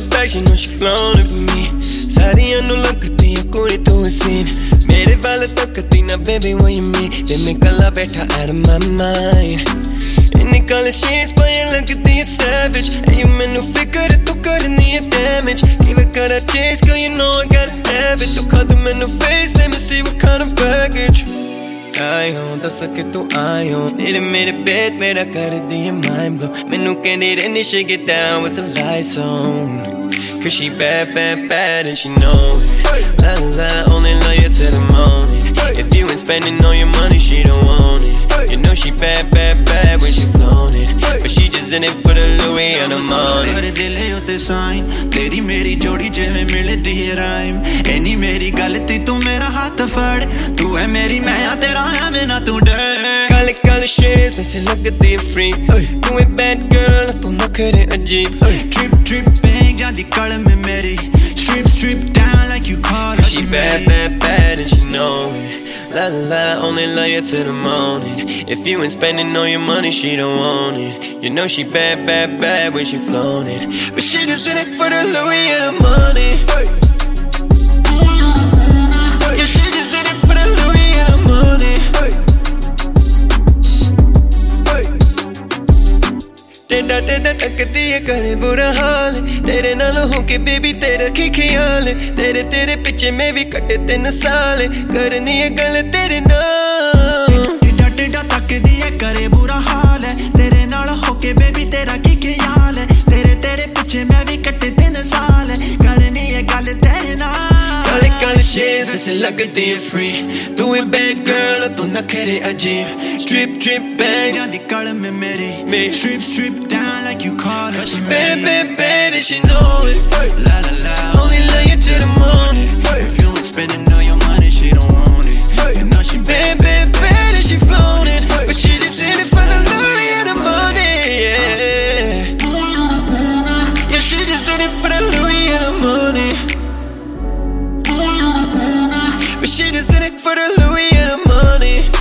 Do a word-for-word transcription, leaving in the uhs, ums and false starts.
bag, she know she flown it for me. Saariyan nu langdi hai kudi tu scene. Mere wal takti na baby when you meet. Then me kala baitha out of my mind. Inne kala shades payan lagdi hai savage. And you menu fikr tu karni hai damage. Give it gotta chase, girl you know I gotta have it. Tu khad menu face, let me see what kind of baggage. I on the circuit to I on. It made a bed, made a cut it the mind blow. Menu can't eat any shit, get down with the lights on. Cause she bad, bad, bad and she knows it. La la la, only love you till the morning. If you ain't spending all your money, she don't want it. You know she bad, bad, bad when she flown it. But she just in it for the Louis and the money. कर दिले उते sign तेरी मेरी जोड़ी जिवें मिलदी है rhyme any मेरी गलती तू मेरा हाथ फड़ तू है मेरी मैं आ तेरा है मैं ना तू डर काले काले shades वैसे लगती है freak तू है bad girl तू ना करे अजीब Trip trip bang जादी कल में मेरी Strip strip down like you call her she bad bad bad and she know it. La la la, only love you till the morning. If you ain't spending all your money, she don't want it. You know she bad, bad, bad when she flown it. But she just in it for the Louis and the money. Yeah, she just in it for the Louis and the money. तेरा तेरा तकती है करे बुरा हाल तेरे नाल होके baby तेरा की ख्याल तेरे तेरे पीछे मैं भी कटे तीन साल करनी है गल तेरे नाल टेढ़ा टेढ़ा तकती है करे बुरा हाल तेरे नाल होके बेबी तेरा की ख्याल तेरे तेरे पीछे मैं भी कटे तीन साल करनी है गल तेरे नाल काले काले shades वैसे लगती है free तू है bad girl तू ना करे अजीब strip strip bang जादी कल में मेरी strip strip down like you call her she bad bad bad and she know it la la la only love you till the morning if you ain't spending all your money she don't want it you know she bad bad bad and she flown it but she just in it for the Louis and the money yeah yeah she just in it for the Louis and the money but she just in it for the Louis and the money.